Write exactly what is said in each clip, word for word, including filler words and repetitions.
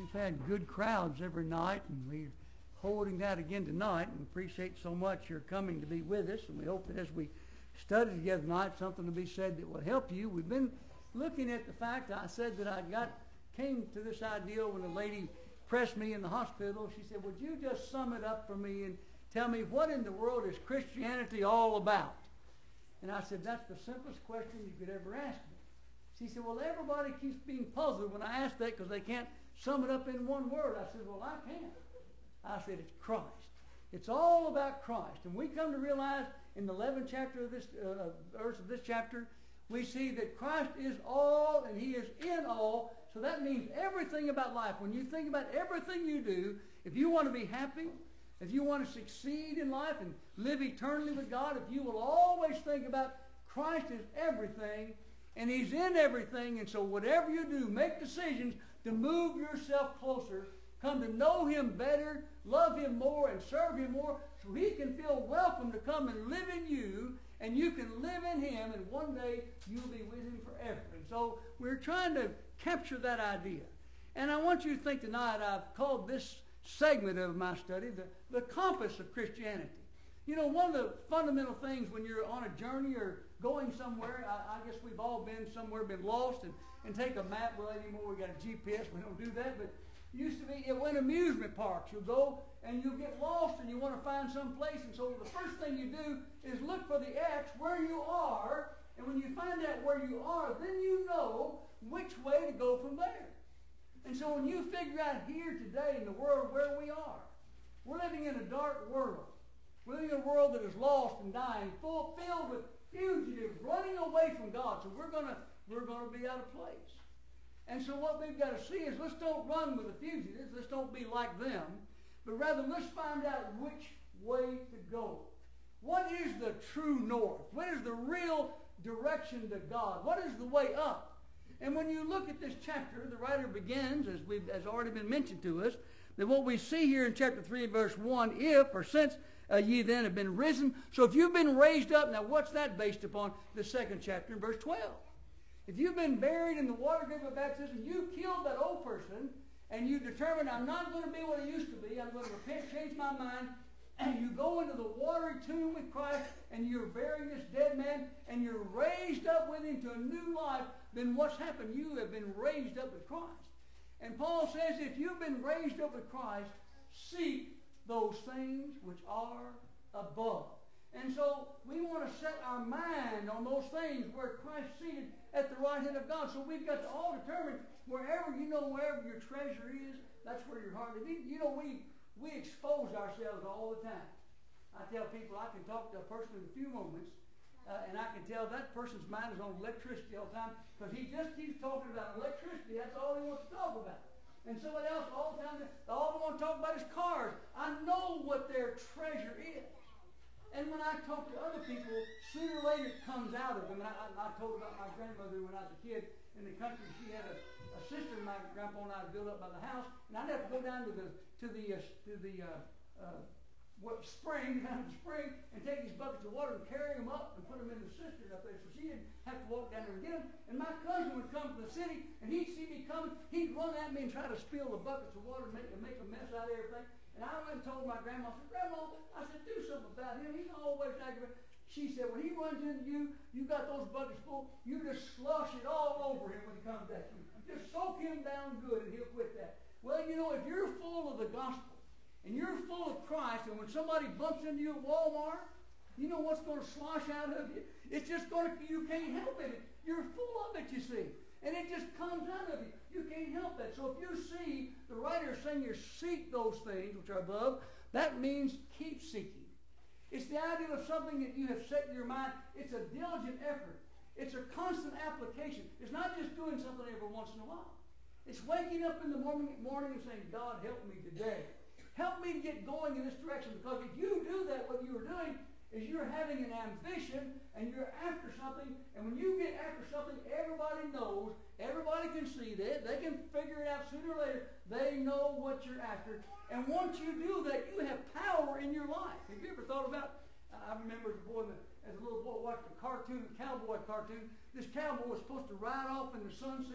we've had good crowds every night, and we're holding that again tonight, and appreciate so much your coming to be with us. And we hope that as we study together tonight, something will be said that will help you. We've been looking at the fact, I said that I got came to this idea when a lady pressed me in the hospital. She said, would you just sum it up for me and tell me what in the world is Christianity all about? And I said, that's the simplest question you could ever ask me. She said, well, everybody keeps being puzzled when I ask that because they can't sum it up in one word. I said, well, I can. I said, it's Christ. It's all about Christ. And we come to realize in the eleventh chapter of this uh, verse of this chapter, we see that Christ is all and he is in all. So that means everything about life. When you think about everything you do, if you want to be happy, if you want to succeed in life and live eternally with God, if you will always think about Christ is everything and he's in everything. And so whatever you do, make decisions to move yourself closer, come to know him better, love him more, and serve him more, so he can feel welcome to come and live in you, and you can live in him, and one day you'll be with him forever. And so we're trying to capture that idea. And I want you to think tonight, I've called this segment of my study the, the compass of Christianity. You know, one of the fundamental things when you're on a journey or going somewhere, I, I guess we've all been somewhere, been lost, and, and take a map. Well, anymore we got a G P S, we don't do that, but used to be, it went amusement parks. You'll go and you'll get lost and you want to find some place. And so the first thing you do is look for the X where you are. And when you find out where you are, then you know which way to go from there. And so when you figure out here today in the world where we are, we're living in a dark world. We're living in a world that is lost and dying, full, filled with fugitives running away from God. So we're gonna we're gonna be out of place. And so what we've got to see is let's don't run with the fugitives. Let's don't be like them. But rather let's find out which way to go. What is the true north? What is the real direction to God? What is the way up? And when you look at this chapter, the writer begins, as we've as already been mentioned to us, that what we see here in chapter three, verse one, if or since uh, ye then have been risen. So if you've been raised up, now what's that based upon? The second chapter in verse twelve. If you've been buried in the water grave of baptism, you killed that old person, and you determined, I'm not going to be what I used to be. I'm going to repent, change my mind. And you go into the watery tomb with Christ, and you're burying this dead man, and you're raised up with him to a new life. Then what's happened? You have been raised up with Christ. And Paul says, if you've been raised up with Christ, seek those things which are above. And so we want to set our mind on those things where Christ is seated at the right hand of God. So we've got to all determine wherever you know, wherever your treasure is, that's where your heart is. You know, we, we expose ourselves all the time. I tell people I can talk to a person in a few moments, uh, and I can tell that person's mind is on electricity all the time because he just keeps talking about electricity. That's all he wants to talk about. And somebody else all the time, all they want to talk about is cars. I know what their treasure is. And when I talk to other people, sooner or later it comes out of them. And I, I, I told about my grandmother when I was a kid in the country. She had a, a sister my grandpa and I built up by the house. And I'd have to go down to the to the uh, to the uh, uh, what spring, down to the spring, and take these buckets of water and carry them up and put them in the cistern up there. So she didn't have to walk down there and get them. And my cousin would come from the city, and he'd see me coming. He'd run at me and try to spill the buckets of water and make, and make a mess out of everything. And I went and told my grandma, I said, Grandma, I said, do something about him. He's always aggravating. She said, when he runs into you, you got those buckets full, you just slush it all over him when he comes at you. Just soak him down good and he'll quit that. Well, you know, if you're full of the gospel and you're full of Christ, and when somebody bumps into you at Walmart, you know what's going to slosh out of you? It's just going to, you can't help it. You're full of it, you see. And it just comes out of you. You can't help that. So if you see the writer saying you seek those things which are above, that means keep seeking. It's the idea of something that you have set in your mind. It's a diligent effort. It's a constant application. It's not just doing something every once in a while. It's waking up in the morning, morning and saying, God, help me today. Help me to get going in this direction. Because if you do that, what you are doing is you're having an ambition and you're after something. And when you get after something, everybody knows, everybody can see that. They can figure it out sooner or later. They know what you're after. And once you do that, you have power in your life. Have you ever thought about, I remember as a boy, as a little boy watched a cartoon, a cowboy cartoon. This cowboy was supposed to ride off in the sunset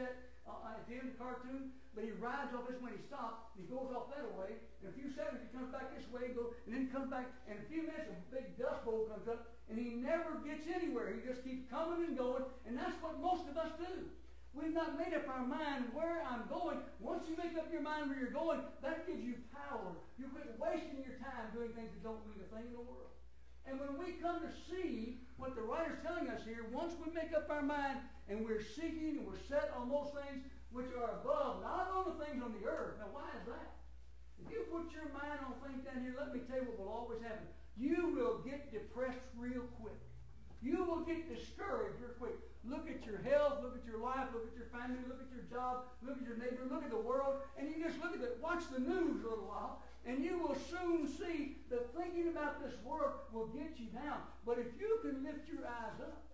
uh, at the end of the cartoon, but he rides off this when he stops, and he goes off that way. In a few seconds, he comes back this way, and, goes, and then he comes back. And in a few minutes, a big dust bowl comes up, and he never gets anywhere. He just keeps coming and going, and that's what most of us do. We've not made up our mind where I'm going. Once you make up your mind where you're going, that gives you power. You quit wasting your time doing things that don't mean a thing in the world. And when we come to see what the writer's telling us here, once we make up our mind and we're seeking and we're set on those things which are above, not on the things on the earth. Now, why is that? If you put your mind on things down here, let me tell you what will always happen. You will get depressed real quick. You will get discouraged real quick. Look at your health, look at your life, look at your family, look at your job, look at your neighbor, look at the world, and you just look at it, watch the news a little while, and you will soon see that thinking about this world will get you down. But if you can lift your eyes up,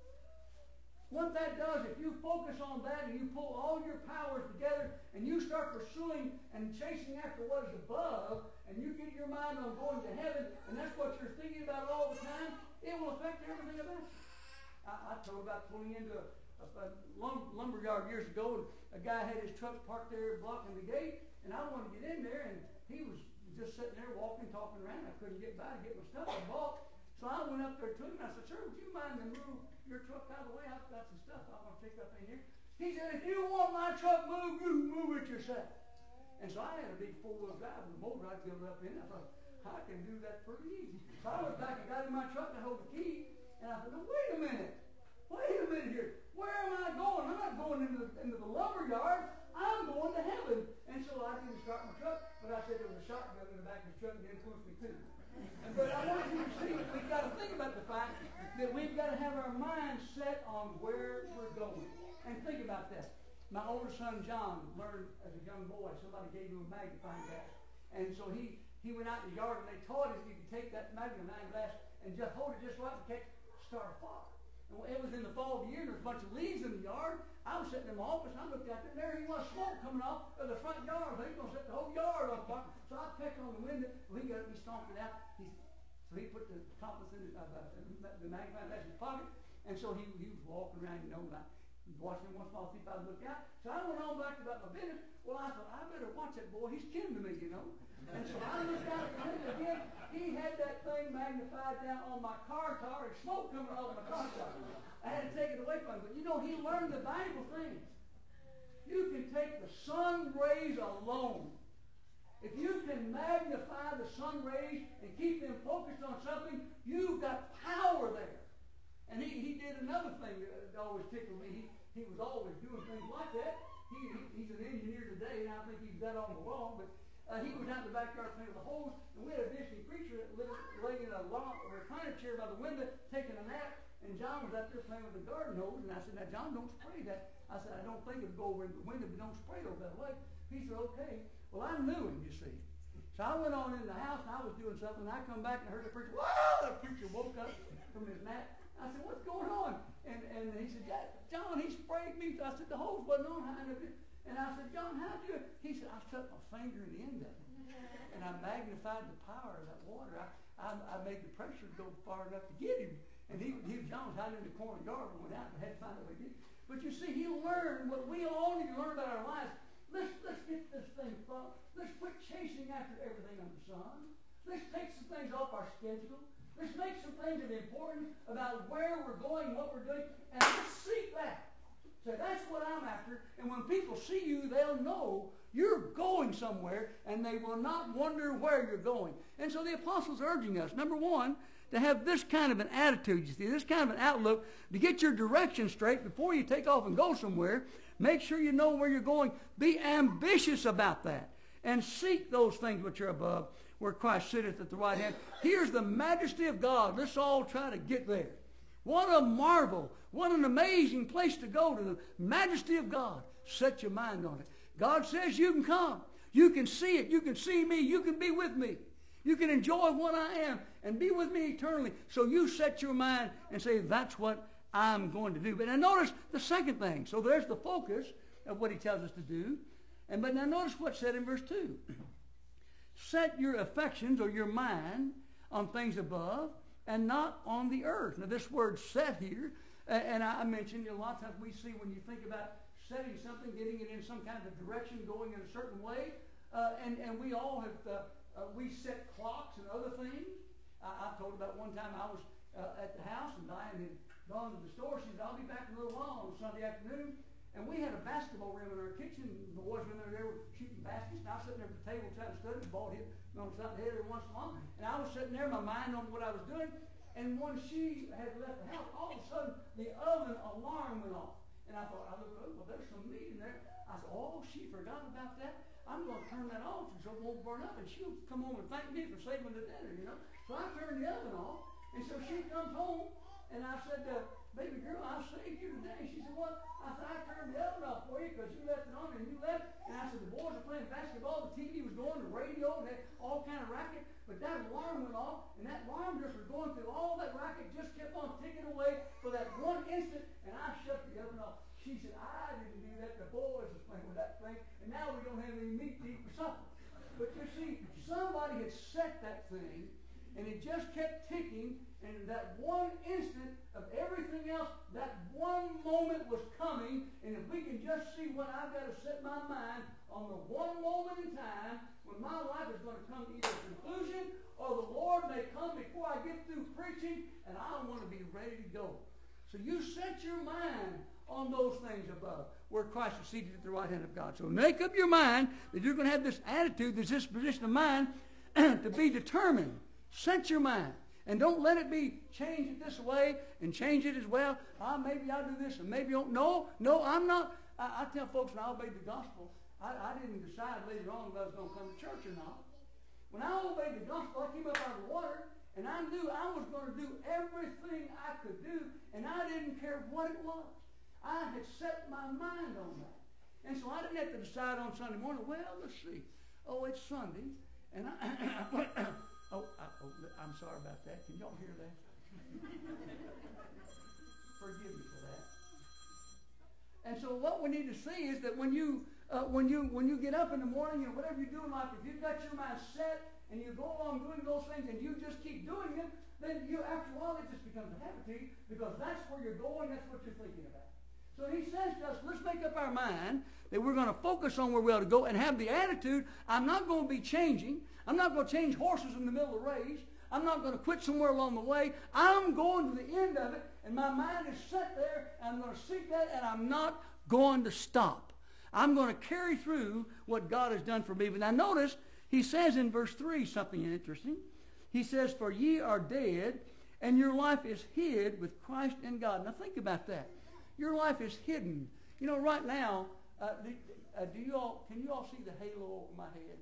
what that does, if you focus on that and you pull all your powers together and you start pursuing and chasing after what is above, and you get your mind on going to heaven, and that's what you're thinking about all the time, it will affect everything about you. I, I told about pulling into a, a, a lumber yard years ago, and a guy had his truck parked there blocking the gate, and I wanted to get in there, and he was just sitting there walking, talking around. I couldn't get by to get my stuff I bought. So I went up there to him, and I said, sir, would you mind to move your truck out of the way? I've got some stuff I want to pick up in here. He said, if you want my truck moved, you move it yourself. And so I had a big four-wheel drive with a motor I'd build up in. I thought, I can do that pretty easy. So I went back and got in my truck and I held the key. And I said, no, wait a minute. Wait a minute here. Where am I going? I'm not going into the, into the lumber yard. I'm going to heaven. And so I didn't start my truck, but I said there was a shotgun in the back of the truck and it influenced me too. And, but I want you to see, we've got to think about the fact that we've got to have our minds set on where we're going. And think about that. My oldest son, John, learned as a young boy, somebody gave him a magnifying glass. And so he, he went out in the yard and they taught him you could take that magnifying glass and just hold it just right and catch start a fire. And it was in the fall of the year, and there was a bunch of leaves in the yard. I was sitting in my office, and I looked out there, and there he was, smoke coming off of the front yard. So he was going to set the whole yard on fire. So I pecked on the window. Well, he got up, he stomped it out. He, so he put the compass in his, uh, the magnifying glass in his pocket, and so he, he was walking around, you know, like watching him once in a while, see if I'd look out. So I went on back about my business. Well, I thought, I better watch that boy. He's kin to me, you know. And so I looked out at him again. He had that thing magnified down on my car tire and smoke coming out of my car tire. I had to take it away from him. But you know, he learned the valuable things. You can take the sun rays alone. If you can magnify the sun rays and keep them focused on something, you've got power there. And he, he did another thing that always tickled me. He, he was always doing things like that. He, he, he's an engineer today, and I think he's that on the lawn, but Uh, he was out in the backyard playing with the hose, and we had a visiting preacher that lived, laying in a, long, a recliner chair by the window, taking a nap, and John was out there playing with the garden hose, and I said, now, John, don't spray that. I said, I don't think it'll go over into the window, but don't spray it over that way. He said, okay. Well, I knew him, you see. So I went on in the house, and I was doing something, and I come back and heard the preacher, whoa! The preacher woke up from his nap. I said, what's going on? And, and he said, John, he sprayed me. I said, the hose wasn't on high enough. And I said, John, how'd you? He said, I stuck my finger in the end of it. And I magnified the power of that water. I, I, I made the pressure go far enough to get him. And he, he John was hiding in the corner yard and went out and had to find out what he did. But you see, he learned what we all need to learn about our lives. Let's, let's get this thing fun. Let's quit chasing after everything under the sun. Let's take some things off our schedule. Let's make some things that are important about where we're going, what we're doing, and let's seek that. So that's what I'm after. And when people see you, they'll know you're going somewhere, and they will not wonder where you're going. And so the apostles are urging us, number one, to have this kind of an attitude, you see, this kind of an outlook, to get your direction straight before you take off and go somewhere. Make sure you know where you're going. Be ambitious about that. And seek those things which are above, where Christ sitteth at the right hand. Here's the majesty of God. Let's all try to get there. What a marvel. What an amazing place to go, to the majesty of God. Set your mind on it. God says you can come. You can see it. You can see me. You can be with me. You can enjoy what I am and be with me eternally. So you set your mind and say, that's what I'm going to do. But now notice the second thing. So there's the focus of what he tells us to do. And but now notice what's said in verse two. Set your affections or your mind on things above and not on the earth. Now this word set here, and I mentioned a lot of times we see when you think about setting something, getting it in some kind of a direction, going in a certain way. Uh, and, and we all have, uh, uh, we set clocks and other things. I, I've told about one time I was uh, at the house and Diane had gone to the store. She said, I'll be back in a little while on Sunday afternoon. And we had a basketball rim in our kitchen. The boys were in there, they were shooting baskets. And I was sitting there at the table trying to study. The ball hit me on the side of the head every once in a while. And I was sitting there, my mind on what I was doing. And when she had left the house, all of a sudden the oven alarm went off. And I thought, I looked, oh, well, there's some meat in there. I said, oh, she forgot about that. I'm going to turn that off so it won't burn up. And she'll come home and thank me for saving the dinner, you know. So I turned the oven off. And so she comes home. And I said, uh, baby girl, I saved you today. She said, what? I said, I turned the oven off for you because you left it on and you left. And I said, the boys are playing basketball. The T V was going, the radio, and had all kind of racket. But that alarm went off, and that alarm just was going through all that racket, just kept on ticking away for that one instant, and I shut the oven off. She said, I didn't do that. The boys was playing with that thing, and now we don't have any meat to eat for supper. But you see, somebody had set that thing, and it just kept ticking, and in that one instant of everything else, that one moment was coming, and if we can just see when I've got to set my mind on the one moment in time when my life is going to come to either a conclusion or the Lord may come before I get through preaching, and I want to be ready to go. So you set your mind on those things above, where Christ is seated at the right hand of God. So make up your mind that you're going to have this attitude, this disposition of mind, to be determined. Set your mind. And don't let it be change it this way and change it as well. Ah, maybe I'll do this and maybe I'll. No, no, I'm not. I, I tell folks when I obeyed the gospel, I, I didn't decide later on if I was going to come to church or not. When I obeyed the gospel, I came up out of the water and I knew I was going to do everything I could do, and I didn't care what it was. I had set my mind on that. And so I didn't have to decide on Sunday morning, well, let's see. Oh, it's Sunday. And I, oh, I, oh, I'm sorry about that. Can y'all hear that? Forgive me for that. And so what we need to see is that when you uh, when you when you get up in the morning and whatever you do in life, if you've got your mind set and you go along doing those things and you just keep doing them, then you after a while it just becomes a habit to you because that's where you're going, that's what you're thinking about. So he says to us, let's make up our mind that we're going to focus on where we ought to go and have the attitude, I'm not going to be changing. I'm not going to change horses in the middle of the race. I'm not going to quit somewhere along the way. I'm going to the end of it, and my mind is set there, and I'm going to seek that, and I'm not going to stop. I'm going to carry through what God has done for me. But now notice, he says in verse three something interesting. He says, for ye are dead, and your life is hid with Christ in God. Now think about that. Your life is hidden. You know, right now, uh, do, uh, do you all, can you all see the halo over my head?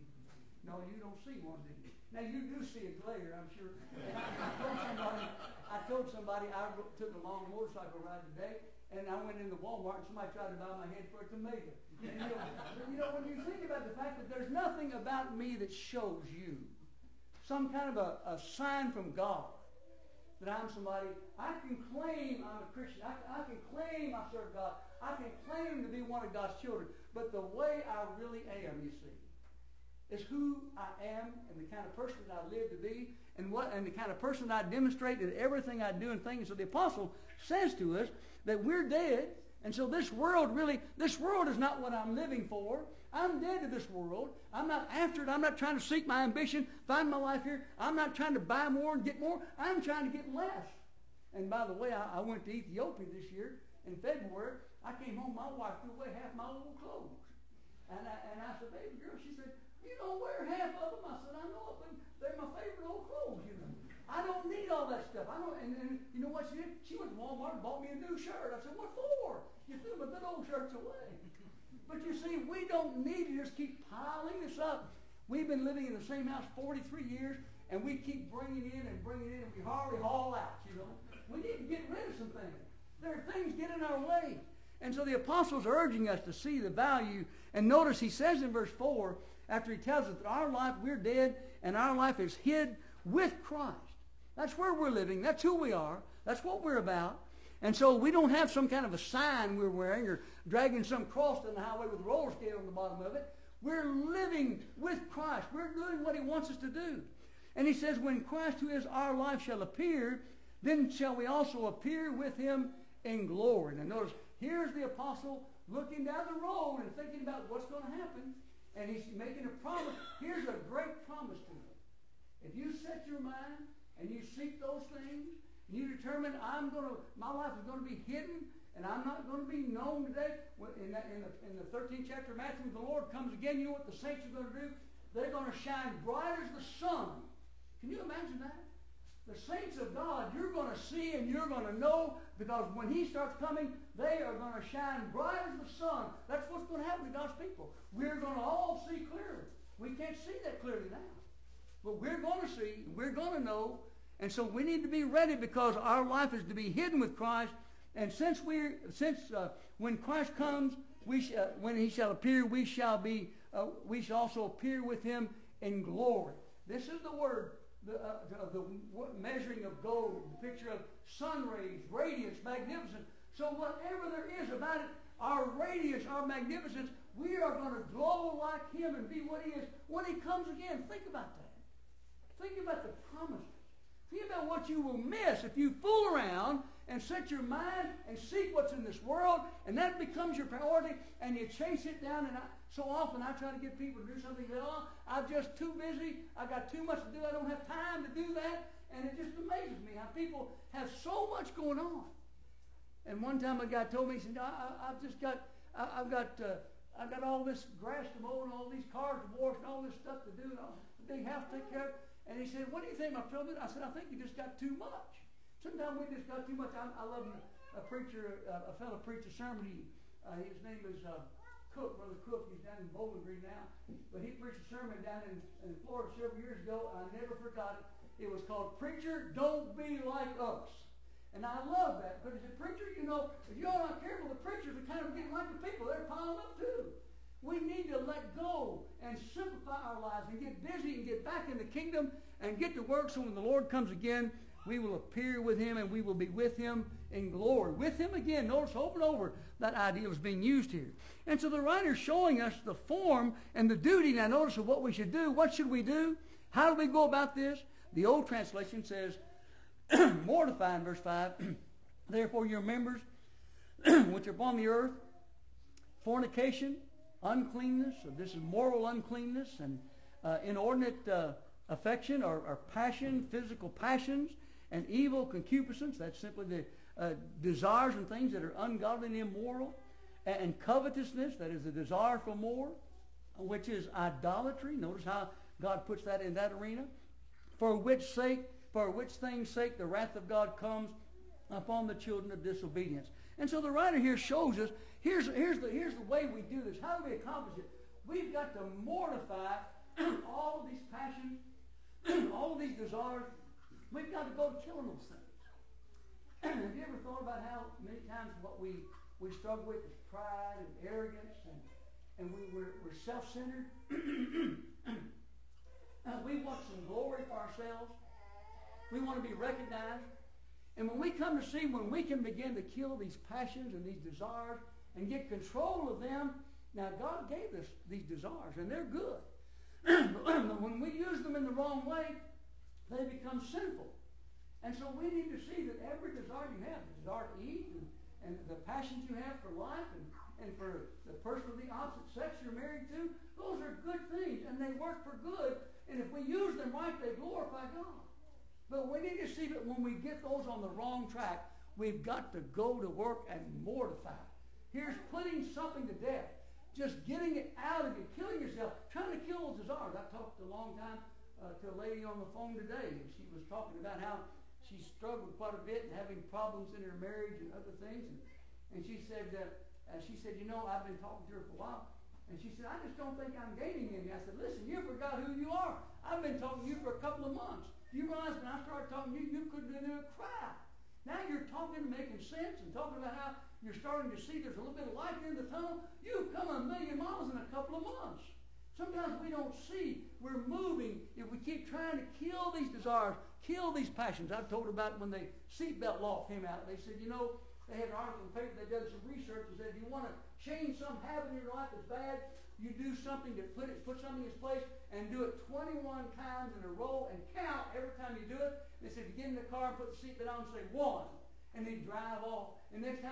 No, you don't see one, do you? Now, you do see a glare, I'm sure. And I, I, told somebody, I told somebody I took a long motorcycle ride today, and I went into Walmart, and somebody tried to buy my head for a tomato. And, you know, you know, when you think about the fact that there's nothing about me that shows you some kind of a, a sign from God that I'm somebody, I can claim I'm a Christian. I, I can claim I serve God. I can claim to be one of God's children. But the way I really am, you see, is who I am and the kind of person that I live to be and what and the kind of person I demonstrate in everything I do and things. So the apostle says to us that we're dead, and so this world really, this world is not what I'm living for. I'm dead to this world. I'm not after it. I'm not trying to seek my ambition, find my life here. I'm not trying to buy more and get more. I'm trying to get less. And by the way, I, I went to Ethiopia this year in February. I came home, my wife threw away half my old clothes. And I, and I said, baby girl, she said, you don't wear half of them. I said, I know it, but they're my favorite old clothes, you know. I don't need all that stuff. I don't, and, and you know what she did? She went to Walmart and bought me a new shirt. I said, what for? You threw my good old shirts away. But you see, we don't need to just keep piling this up. We've been living in the same house forty-three years, and we keep bringing in and bringing in, and we hardly haul out, you know. We need to get rid of some things. There are things get in our way. And so the apostles are urging us to see the value. And notice he says in verse four, after he tells us that our life, we're dead, and our life is hid with Christ. That's where we're living. That's who we are. That's what we're about. And so we don't have some kind of a sign we're wearing or dragging some cross down the highway with a roller skate on the bottom of it. We're living with Christ. We're doing what he wants us to do. And he says, when Christ, who is our life, shall appear, then shall we also appear with him in glory. Now notice, here's the apostle looking down the road and thinking about what's going to happen. And he's making a promise. Here's a great promise to him. If you set your mind and you seek those things, and you determine I'm going to, my life is going to be hidden, and I'm not going to be known today. In, that, in, the, in the thirteenth chapter of Matthew, when the Lord comes again, you know what the saints are going to do? They're going to shine bright as the sun. Can you imagine that? The saints of God, you're going to see and you're going to know, because when he starts coming, they are going to shine bright as the sun. That's what's going to happen to God's people. We're going to all see clearly. We can't see that clearly now. But we're going to see, we're going to know, and so we need to be ready, because our life is to be hidden with Christ. And since we, since uh, when Christ comes, we sh- uh, when he shall appear, we shall be, uh, we shall also appear with him in glory. This is the word, the, uh, the measuring of gold, the picture of sun rays, radiance, magnificence. So whatever there is about it, our radiance, our magnificence, we are going to glow like him and be what he is when he comes again. Think about that. Think about the promises. Think about what you will miss if you fool around and set your mind and seek what's in this world, and that becomes your priority, and you chase it down. And I, so often I try to get people to do something. They say, oh, I'm just too busy. I got too much to do. I don't have time to do that. And it just amazes me how people have so much going on. And one time a guy told me, he said, I, I, I've just got, I, I've got, uh, I've got all this grass to mow and all these cars to wash and all this stuff to do and all the big house to take care of. And he said, what do you think, my friend? I said, I think you just got too much. Sometimes we just got too much. I, I love a preacher, uh, a fellow preacher sermon. He, uh, his name is uh, Cook, Brother Cook. He's down in Bowling Green now. But he preached a sermon down in, in Florida several years ago. I never forgot it. It was called Preacher, Don't Be Like Us. And I love that. Because he said, preacher, you know, if you're not careful, the preachers are kind of getting like the people. They're piling up too. We need to let go and simplify our lives and get busy and get back in the kingdom and get to work, so when the Lord comes again, we will appear with him and we will be with him in glory. With him again. Notice over and over that idea was being used here. And so the writer is showing us the form and the duty. Now notice of what we should do. What should we do? How do we go about this? The old translation says, mortify in verse five. Therefore your members which are upon the earth, fornication, uncleanness, so this is moral uncleanness, and uh, inordinate uh, affection or, or passion, physical passions, and evil concupiscence, that's simply the uh, desires and things that are ungodly and immoral, and, and covetousness, that is the desire for more, which is idolatry. Notice how God puts that in that arena. For which sake, for which things sake the wrath of God comes upon the children of disobedience. And so the writer here shows us, here's, here's, the, here's the way we do this. How do we accomplish it? We've got to mortify all of these passions, all of these desires. We've got to go to killing those things. Have you ever thought about how many times what we, we struggle with is pride and arrogance, and, and we, we're, we're self-centered? uh, we want some glory for ourselves. We want to be recognized. And when we come to see, when we can begin to kill these passions and these desires and get control of them, now God gave us these desires, and they're good. But when we use them in the wrong way, they become sinful. And so we need to see that every desire you have, the desire to eat, and, and the passions you have for life, and, and for the person of the opposite sex you're married to, those are good things, and they work for good. And if we use them right, they glorify God. But we need to see that when we get those on the wrong track, we've got to go to work and mortify. Here's putting something to death. Just getting it out of you, killing yourself, trying to kill those desires. I talked a long time uh, to a lady on the phone today, and she was talking about how she struggled quite a bit and having problems in her marriage and other things. And, and she said, uh, uh, she said, you know, I've been talking to her for a while, and she said, I just don't think I'm gaining any. I said, listen, you forgot who you are. I've been talking to you for a couple of months. You realize when I started talking to you, you couldn't do a crap. Now you're talking and making sense and talking about how you're starting to see there's a little bit of light in the tunnel. You've come a million miles in a couple of months. Sometimes we don't see we're moving if we keep trying to kill these desires, kill these passions. I've told about when the seatbelt law came out. They said, you know, they had an article in the paper, they did some research and said, if you want to change some habit in your life that's bad, you do something to put it, put something in its place and do it twenty-one times in a row and count every time you do it. They said, you get in the car and put the seatbelt on and say one, and then drive off. And next time,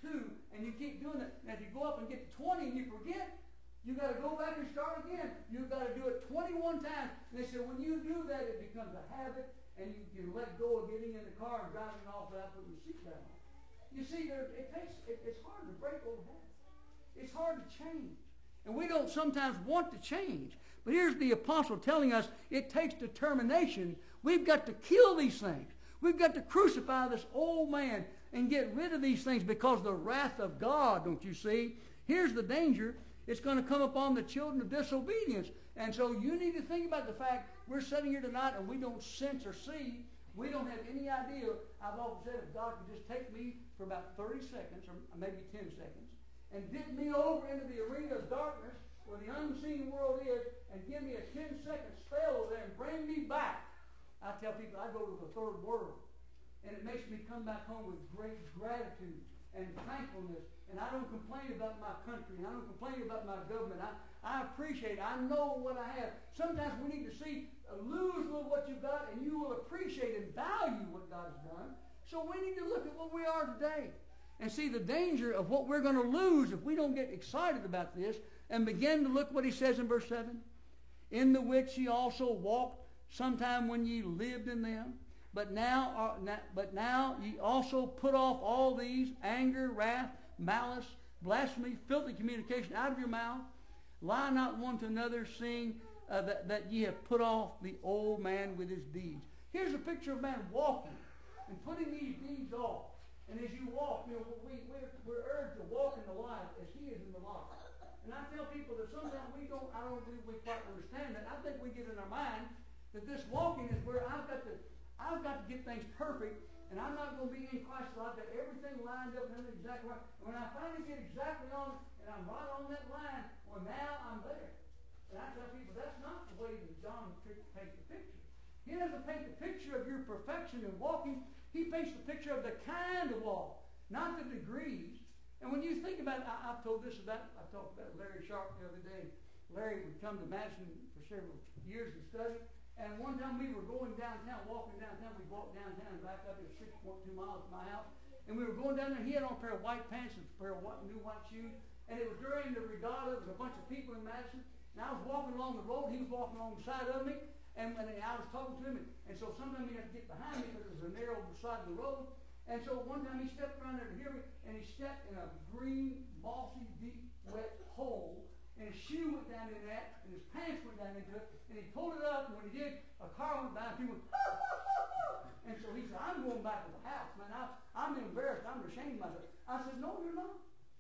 two, and you keep doing it. And if you go up and get to twenty and you forget, you got to go back and start again. You've got to do it twenty-one times. And they said when you do that, it becomes a habit, and you can let go of getting in the car and driving off without putting your seatbelt on. You see, there, it takes, it, it's hard to break old habits. It's hard to change. And we don't sometimes want to change. But here's the apostle telling us it takes determination. We've got to kill these things. We've got to crucify this old man and get rid of these things because the wrath of God, don't you see? Here's the danger. It's going to come upon the children of disobedience. And so you need to think about the fact we're sitting here tonight and we don't sense or see. We don't have any idea. I've often said if God could just take me for about thirty seconds or maybe ten seconds and dip me over into the arena of darkness where the unseen world is and give me a ten second spell over there and bring me back. I tell people I go to the third world. And it makes me come back home with great gratitude and thankfulness. And I don't complain about my country. And I don't complain about my government. I, I appreciate it. I know what I have. Sometimes we need to see, uh, lose a little what you've got, and you will appreciate and value what God's done. So we need to look at what we are today and see the danger of what we're going to lose if we don't get excited about this and begin to look what he says in verse seven. In the which ye also walked sometime when ye lived in them. But now, are, but now ye also put off all these, anger, wrath, malice, blasphemy, filthy communication out of your mouth. Lie not one to another, seeing uh, that, that ye have put off the old man with his deeds. Here's a picture of a man walking and putting these deeds off. And as you walk, you know, we, we're, we're urged to walk in the light as he is in the light. And I tell people that sometimes we don't, I don't think we quite understand that. I think we get in our mind that this walking is where I've got to I've got to get things perfect, and I'm not going to be in Christ till I've got everything lined up and everything exactly right. And when I finally get exactly on it, and I'm right on that line, well, now I'm there. And I tell people that's not the way that John paints the picture. He doesn't paint the picture of your perfection in walking. He paints the picture of the kind of walk, not the degrees. And when you think about it, I, I've told this about, I talked about Larry Sharp the other day. Larry would come to Madison for several years and study. And one time we were going downtown, walking downtown. We walked downtown and back up. It was six point two miles from my house. And we were going down there. He had on a pair of white pants and a pair of white, new white shoes. And it was during the regatta. There was a bunch of people in Madison. And I was walking along the road. He was walking along the side of me. And, and I was talking to him. And, and so sometimes he had to get behind me because it was a narrow side of the road. And so one time he stepped around there to hear me. And he stepped in a green, mossy, deep, wet hole. And his shoe went down in that. And his pants went down into it. And he pulled it up, and when he did, a car went by, and he went, ha, ha, ha, ha. And so he said, I'm going back to the house, man. I, I'm embarrassed. I'm ashamed of myself. I said, no, you're not.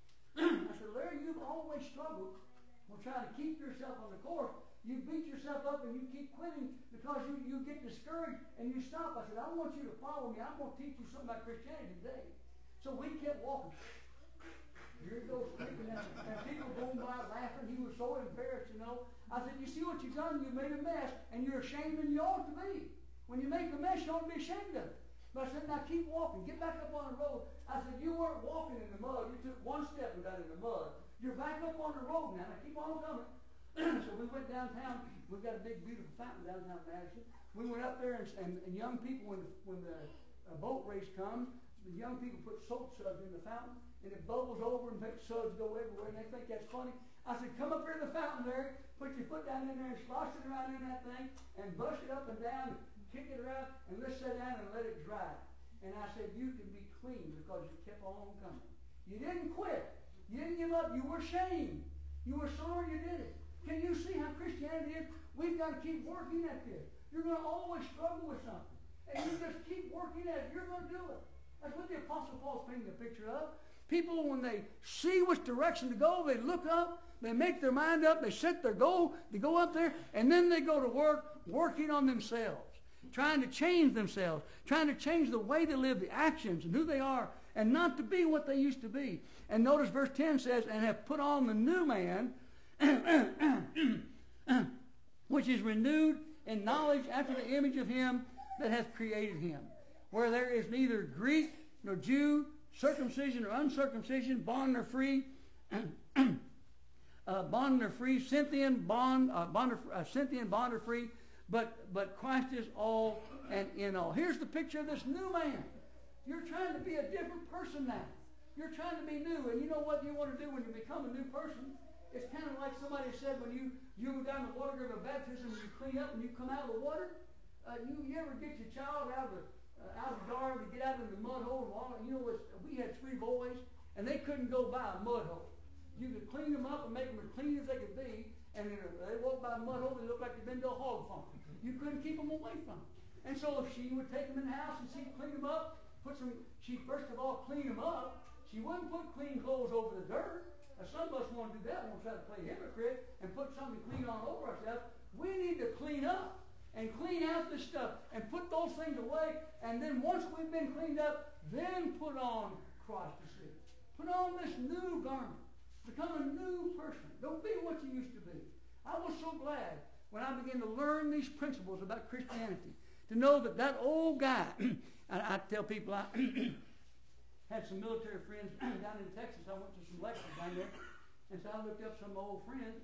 I said, Larry, you've always struggled with trying to keep yourself on the course. You beat yourself up, and you keep quitting because you, you get discouraged, and you stop. I said, I want you to follow me. I'm going to teach you something about Christianity today. So we kept walking. Here he goes, creeping out, and people going by laughing. He was so embarrassed, you know. I said, you see what you've done? You've made a mess, and you're ashamed, and you ought to be. When you make a mess, you ought to be ashamed of it. But I said, now keep walking. Get back up on the road. I said, you weren't walking in the mud. You took one step and got in the mud. You're back up on the road now. Now keep on coming. So we went downtown. We've got a big, beautiful fountain downtown Madison. We went up there, and, and, and young people, when the, when the uh, boat race comes, the young people put soap suds in the fountain, and it bubbles over and makes suds go everywhere, and they think that's funny. I said, come up here to the fountain, Larry, put your foot down in there and slosh it around in that thing, and brush it up and down, and kick it around, and let's sit down and let it dry. And I said, you can be clean because you kept on coming. You didn't quit. You didn't give up. You were ashamed. You were sorry you did it. Can you see how Christianity is? We've got to keep working at this. You're going to always struggle with something. And you just keep working at it. You're going to do it. That's what the Apostle Paul's painting a picture of. People, when they see which direction to go, they look up, they make their mind up, they set their goal, they go up there, and then they go to work, working on themselves, trying to change themselves, trying to change the way they live, the actions, and who they are, and not to be what they used to be. And notice verse ten says, and have put on the new man, which is renewed in knowledge after the image of him that hath created him, where there is neither Greek nor Jew, circumcision or uncircumcision, bond or free, uh, bond or free, Scythian, bond, uh, bond or, uh, Scythian, bond or free, but, but Christ is all and in all. Here's the picture of this new man. You're trying to be a different person now. You're trying to be new. And you know what you want to do when you become a new person? It's kind of like somebody said when you, you go down the water grave of baptism and you clean up and you come out of the water. Uh, you, you ever get your child out of the, uh, out of the yard to get out in the mud hole and water? You know, it's, we had three boys and they couldn't go by a mud hole. You could clean them up and make them as clean as they could be. And then they walk by a mud hole, they look like they've been to a hog farm. You couldn't keep them away from it. And so she would take them in the house and she'd clean them up. Put some, she'd first of all clean them up. She wouldn't put clean clothes over the dirt. Now, some of us want to do that. We want to try to play hypocrite and put something clean on over ourselves. We need to clean up and clean out this stuff and put those things away. And then once we've been cleaned up, then put on Christ to see. Put on this new garment. Become a new person. Don't be what you used to be. I was so glad when I began to learn these principles about Christianity, to know that that old guy, and I tell people I had some military friends down in Texas. I went to some lectures down there, and so I looked up some old friends,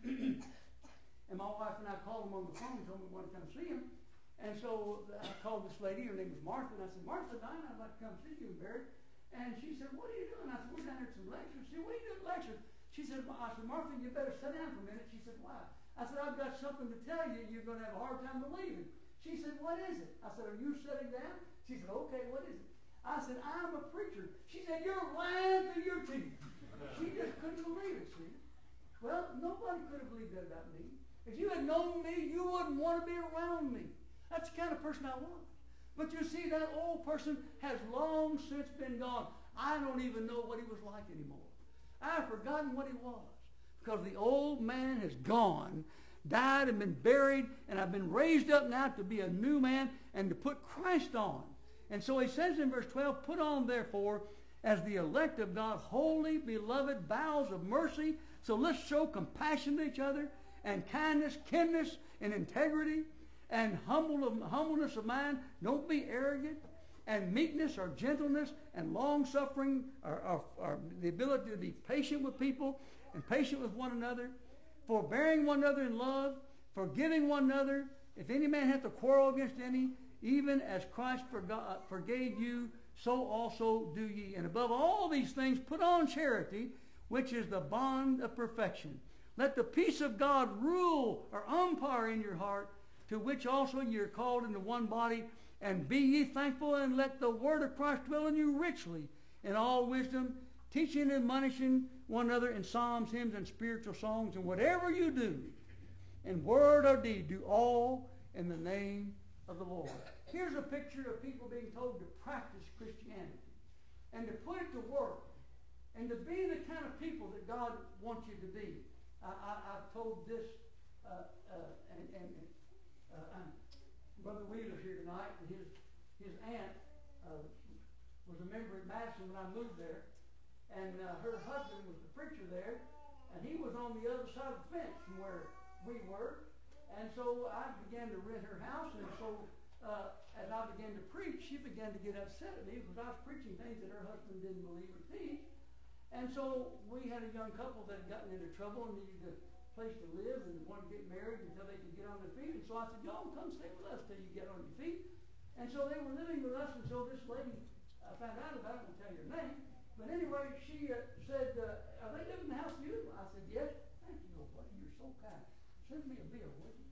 and my wife and I called them on the phone and told them we wanted to come see them. And so I called this lady. Her name was Martha, and I said, Martha, Dinah, I'd like to come see you, Barry. And she said, what are you doing? I said, we're down here at some lectures. She said, what are you doing at lectures? She said, well, I said, Martha, you better sit down for a minute. She said, why? I said, I've got something to tell you you're going to have a hard time believing. She said, what is it? I said, are you sitting down? She said, okay, what is it? I said, I'm a preacher. She said, you're lying through your teeth. She just couldn't believe it, see? Well, nobody could have believed that about me. If you had known me, you wouldn't want to be around me. That's the kind of person I was. But you see, that old person has long since been gone. I don't even know what he was like anymore. I've forgotten what he was. Because the old man has gone, died and been buried, and I've been raised up now to be a new man and to put Christ on. And so he says in verse twelve, put on therefore as the elect of God, holy, beloved, bowels of mercy. So let's show compassion to each other and kindness, kindness, and integrity and humble of, humbleness of mind. Don't be arrogant. And meekness or gentleness and long-suffering or, or, or the ability to be patient with people and patient with one another, forbearing one another in love, forgiving one another. If any man hath a quarrel against any, even as Christ forgot, forgave you, so also do ye. And above all these things, put on charity, which is the bond of perfection. Let the peace of God rule or umpire in your heart, to which also ye are called into one body, and be ye thankful, and let the word of Christ dwell in you richly in all wisdom, teaching and admonishing one another in psalms, hymns, and spiritual songs. And whatever you do, in word or deed, do all in the name of the Lord. Here's a picture of people being told to practice Christianity and to put it to work and to be the kind of people that God wants you to be. I, I, I've told this, uh, uh, and, and uh, uh, Brother Wheeler's here tonight, and his, his aunt uh, was a member at Madison when I moved there, and uh, her husband was the preacher there, and he was on the other side of the fence from where we were. And so I began to rent her house, and so uh, as I began to preach, she began to get upset at me because I was preaching things that her husband didn't believe or teach. And so we had a young couple that had gotten into trouble and needed a place to live and wanted to get married until they could get on their feet. And so I said, y'all come stay with us till you get on your feet. And so they were living with us until this lady I uh, found out about it. I won't tell you her name. But anyway, she uh, said, uh, are they living in the house with you? I said, yes. Thank you, old buddy. You're so kind. Send me a bill, would you?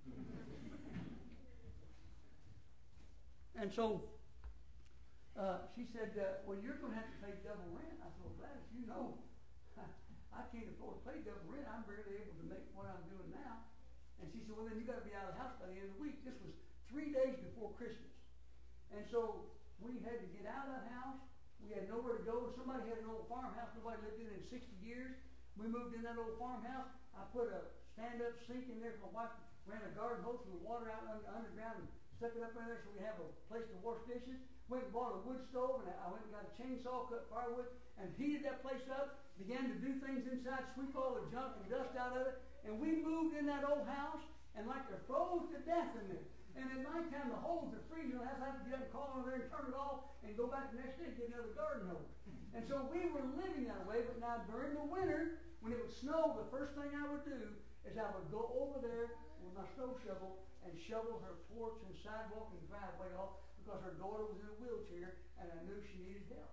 And so uh, she said, uh, well, you're going to have to pay double rent. I said, well, Gladys, you know, I can't afford to pay double rent. I'm barely able to make what I'm doing now. And she said, well, then you got to be out of the house by the end of the week. This was three days before Christmas. And so we had to get out of that house. We had nowhere to go. Somebody had an old farmhouse. Nobody lived in it in sixty years. We moved in that old farmhouse. I put a stand-up sink in there. My wife ran a garden hose with water out under, underground and stuck it up in there so we have a place to wash dishes. Went and bought a wood stove, and I went and got a chainsaw, cut firewood, and heated that place up. Began to do things inside, sweep all the junk and dust out of it. And we moved in that old house, and like they're froze to death in there. And at night time, the holes are freezing. I have to get up and crawl over there and turn it off and go back the next day and get another garden hose. And so we were living that way. But now during the winter, when it would snow, the first thing I would do is I would go over there with my snow shovel and shovel her porch and sidewalk and driveway off because her daughter was in a wheelchair and I knew she needed help.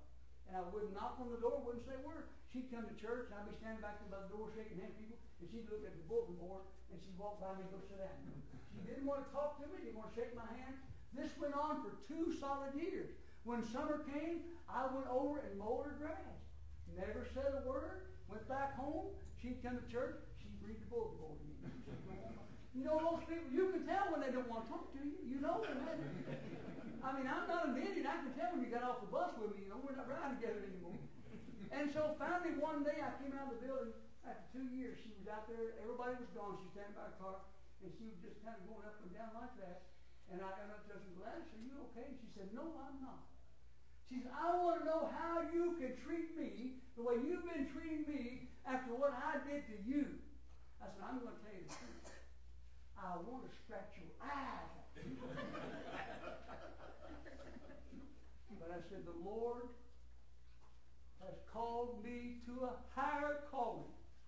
And I wouldn't knock on the door, wouldn't say a word. She'd come to church, and I'd be standing back there by the door shaking hands with people, and she'd look at the bulletin board, and she'd walk by me and go sit down. She didn't want to talk to me, didn't want to shake my hand. This went on for two solid years. When summer came, I went over and mowed her grass. Never said a word. Went back home. She'd come to church. She'd read the bulletin board again. You know those people, you can tell when they don't want to talk to you. You know them. I mean, I'm not an idiot. I can tell when you got off the bus with me. You know, we're not riding together anymore. And so finally one day I came out of the building after two years. She was out there. Everybody was gone. She was standing by her car. And she was just kind of going up and down like that. And I got up to her and said, Gladys, are you okay? And she said, no, I'm not. She said, I want to know how you can treat me the way you've been treating me after what I did to you. I said, I'm going to tell you the truth. I want to scratch your eyes out. But I said, the Lord has called me to a higher calling.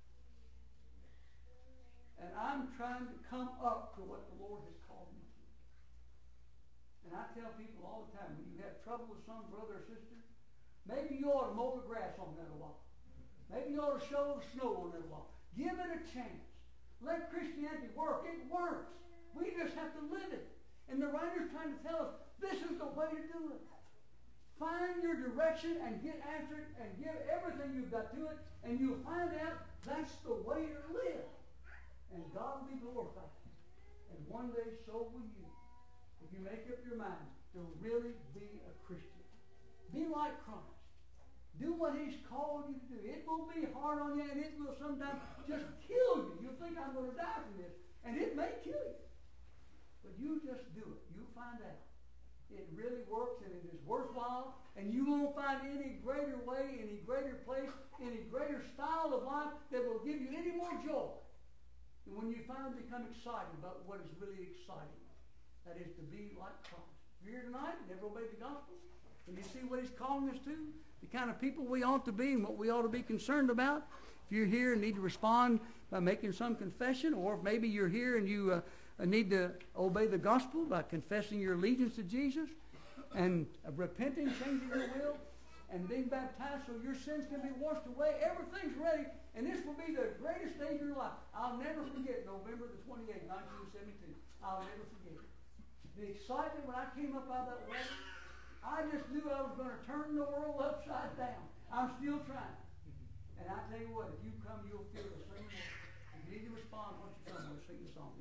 And I'm trying to come up to what the Lord has called me to. And I tell people all the time, when you have trouble with some brother or sister, maybe you ought to mow the grass on that a while. Maybe you ought to shovel the snow on that a while. Give it a chance. Let Christianity work. It works. We just have to live it. And the writer's trying to tell us, this is the way to do it. Find your direction and get after it and give everything you've got to it, and you'll find out that's the way to live. And God will be glorified. And one day, so will you. If you make up your mind to really be a Christian. Be like Christ. Do what He's called you to do. It will be hard on you, and it will sometimes just kill you. You'll think, I'm going to die from this. And it may kill you. But you just do it. You'll find out. It really works, and it is worthwhile, and you won't find any greater way, any greater place, any greater style of life that will give you any more joy than when you finally become excited about what is really exciting. That is to be like Christ. If you're here tonight and never obeyed the gospel, and you see what He's calling us to, the kind of people we ought to be and what we ought to be concerned about. If you're here and need to respond by making some confession, or if maybe you're here and you uh, need to obey the gospel by confessing your allegiance to Jesus and uh, repenting, changing your will, and being baptized so your sins can be washed away, everything's ready, and this will be the greatest day of your life. I'll never forget November the twenty-eighth, nineteen seventy-two. I'll never forget it. The excitement when I came up out of that water, I just knew I was going to turn the world upside down. I'm still trying. And I tell you what, if you come, you'll feel the same way. If you need to respond once you come, we'll sing the song.